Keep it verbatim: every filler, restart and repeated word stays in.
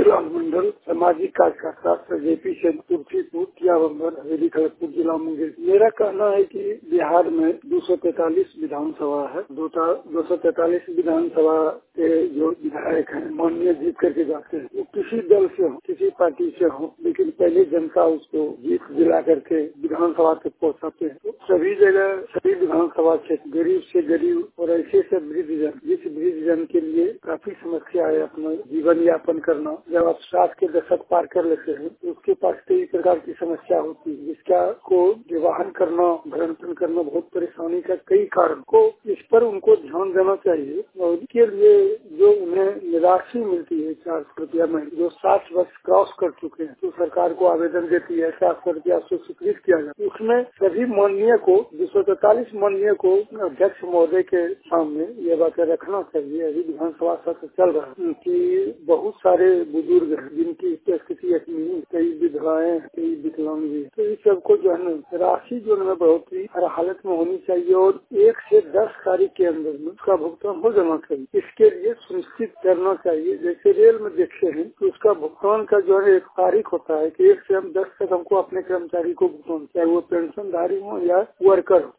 जिला मंडल सामाजिक कार्यकर्ता जेपी सेन तुलसीपुर कियाबंदर हवेली खड़गपुर जिला मुंगेर। मेरा कहना है कि बिहार में दो सौ तैतालीस विधानसभा है। दो सौ तैतालीस विधानसभा के जो विधायक हैं माननीय जीत करके जाते हैं, वो किसी दल से हो, किसी पार्टी से हो, लेकिन पहले जनता उसको जीत दिला करके विधानसभा तक पहुँचाते हैं। तो सभी जगह सभी विधानसभा क्षेत्र गरीब से गरीब और ऐसे से वृद्धजन, जिस वृद्धजन के लिए काफी समस्या है अपना जीवन यापन करना। जब आप साठ के दशक पार कर लेते हैं तो उसके पास कई प्रकार की समस्या होती है, जिसका को निर्वाहन करना, भरण पोषण करना बहुत परेशानी का कई कारण को इस पर उनको ध्यान देना चाहिए। और इसके लिए जो उन्हें राशि मिलती है चार सौ रुपया में, जो साठ वर्ष क्रॉस कर चुके हैं, तो सरकार को आवेदन देती है सात सौ रुपया से स्वीकृत किया जाए। उसमें सभी माननीय को दो सौ तैतालीस माननीय को अध्यक्ष महोदय के सामने ये बातें रखना चाहिए। अभी विधानसभा सत्र चल रहा है कि बहुत सारे बुजुर्ग हैं जिनकी स्थिति नहीं, कई विधवाएं, कई विकलांग भी, तो इस सबको जो है ना राशि जो है बहुत ही हर हालत में होनी चाहिए और एक से दस तारीख के अंदर में उसका भुगतान हो जाना चाहिए। इसके लिए सुनिश्चित करना चाहिए, जैसे रेल में देखते हैं तो उसका भुगतान का जो है एक तारीख होता है कि एक से हम दस तक हमको अपने कर्मचारी को भुगतान, चाहे वो पेंशनधारी हो या वर्कर हो।